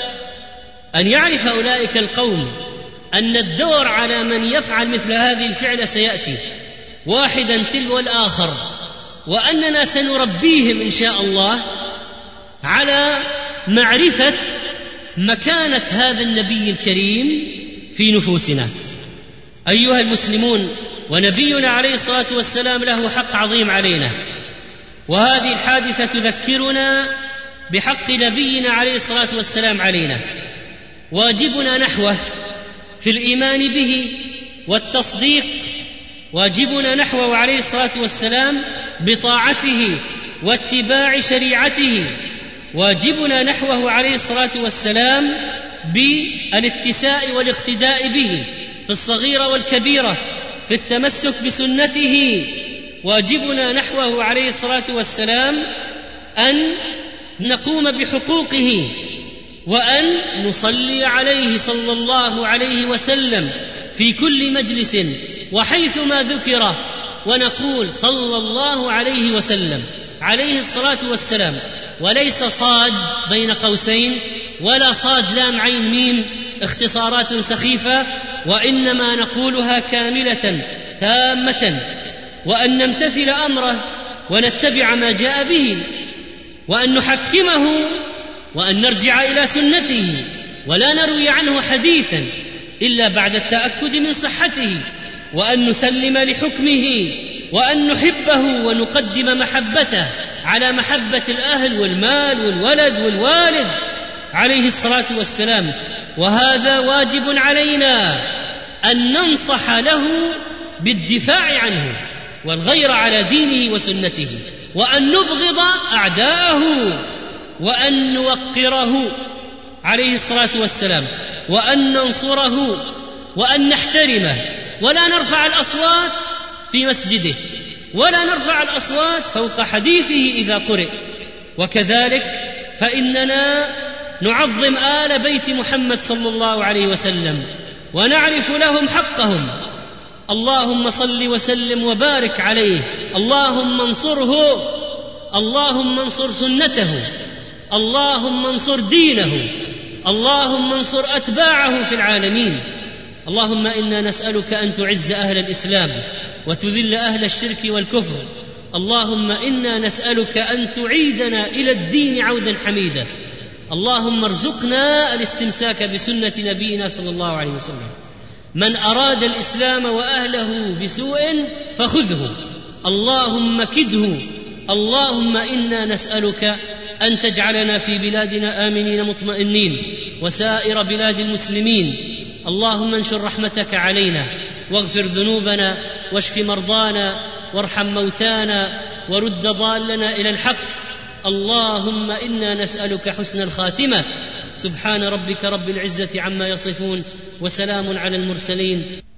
أن يعرف أولئك القوم أن الدور على من يفعل مثل هذه الفعل سيأتي واحدا تلو الآخر، وأننا سنربيهم إن شاء الله على معرفة مكانة هذا النبي الكريم في نفوسنا. أيها المسلمون، ونبينا عليه الصلاة والسلام له حق عظيم علينا، وهذه الحادثة تذكرنا بحق نبينا عليه الصلاة والسلام علينا. واجبنا نحوه في الإيمان به والتصديق، واجبنا نحوه عليه الصلاة والسلام بطاعته واتباع شريعته، واجبنا نحوه عليه الصلاة والسلام بالاتساء والاقتداء به في الصغيرة والكبيرة، في التمسك بسنته. واجبنا نحوه عليه الصلاة والسلام أن نقوم بحقوقه، وأن نصلي عليه صلى الله عليه وسلم في كل مجلس وحيثما ذكر، ونقول صلى الله عليه وسلم عليه الصلاة والسلام، وليس صاد بين قوسين ولا صاد لام عين ميم اختصارات سخيفة، وإنما نقولها كاملة تامة، وأن نمتثل أمره ونتبع ما جاء به، وأن نحكمه، وأن نرجع إلى سنته، ولا نروي عنه حديثا إلا بعد التأكد من صحته، وأن نسلم لحكمه، وأن نحبه ونقدم محبته على محبة الأهل والمال والولد والوالد عليه الصلاة والسلام. وهذا واجب علينا أن ننصح له بالدفاع عنه والغير على دينه وسنته، وأن نبغض أعداءه، وأن نوقره عليه الصلاة والسلام، وأن ننصره، وأن نحترمه، ولا نرفع الأصوات في مسجده، ولا نرفع الأصوات فوق حديثه إذا قرئ. وكذلك فإننا نعظم آل بيت محمد صلى الله عليه وسلم ونعرف لهم حقهم. اللهم صل وسلم وبارك عليه، اللهم انصره، اللهم انصر سنته، اللهم انصر دينه، اللهم انصر أتباعه في العالمين. اللهم إنا نسألك أن تعز أهل الإسلام وتذل أهل الشرك والكفر. اللهم إنا نسألك أن تعيدنا إلى الدين عودا حميدا. اللهم ارزقنا الاستمساك بسنة نبينا صلى الله عليه وسلم. من أراد الإسلام وأهله بسوء فخذه، اللهم كده. اللهم إنا نسألك أن تجعلنا في بلادنا آمنين مطمئنين وسائر بلاد المسلمين. اللهم انشر رحمتك علينا، واغفر ذنوبنا، واشف مرضانا، وارحم موتانا، ورد ضالنا إلى الحق. اللهم إنا نسألك حسن الخاتمة. سبحان ربك رب العزة عما يصفون، وسلام على المرسلين.